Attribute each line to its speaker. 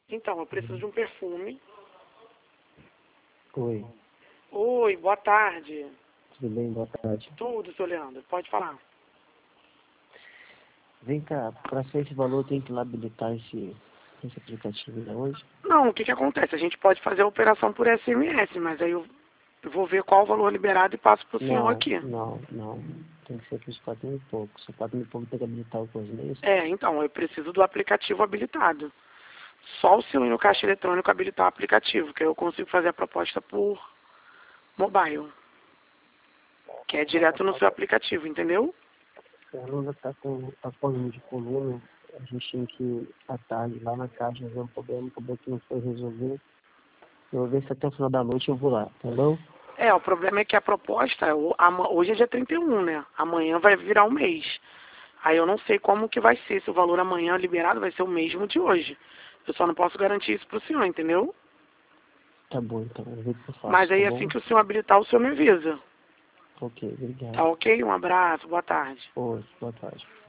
Speaker 1: Então, eu preciso de um perfume.
Speaker 2: Oi,
Speaker 1: Oi, boa tarde.
Speaker 2: tudo bem? Boa tarde.
Speaker 1: Tudo, seu Leandro, pode falar.
Speaker 2: Vem cá, para ser esse valor tem que ir lá habilitar esse aplicativo ainda hoje?
Speaker 1: Não, o que que acontece? A gente pode fazer a operação por SMS, mas aí eu vou ver qual o valor liberado e passo pro senhor
Speaker 2: Não,
Speaker 1: aqui.
Speaker 2: não, não. Tem que ser para os 4 mil e pouco. Se 4 mil e pouco tem que habilitar o coisa, não é isso?
Speaker 1: É, então, eu preciso do aplicativo habilitado. Só o senhor ir no caixa eletrônico habilitar o aplicativo, que aí eu consigo fazer a proposta por mobile, que é direto no seu aplicativo, entendeu?
Speaker 2: Fernanda está com apoio de coluna. A gente tem que ir à tarde lá na caixa ver um problema que não foi resolvido. Eu vou ver se até o final da noite eu vou lá, tá bom?
Speaker 1: É, o problema é que a proposta, hoje é dia 31, né? Amanhã vai virar um mês. Aí eu não sei como que vai ser, se o valor amanhã liberado vai ser o mesmo de hoje. Eu só não posso garantir isso pro senhor, entendeu?
Speaker 2: Tá bom, então. Eu ver o que eu
Speaker 1: Mas
Speaker 2: faço, tá
Speaker 1: aí
Speaker 2: bom?
Speaker 1: assim que o senhor habilitar, o senhor me avisa.
Speaker 2: Ok,
Speaker 1: Tá
Speaker 2: obrigado.
Speaker 1: ok? Um abraço, boa tarde.
Speaker 2: Oi, boa tarde.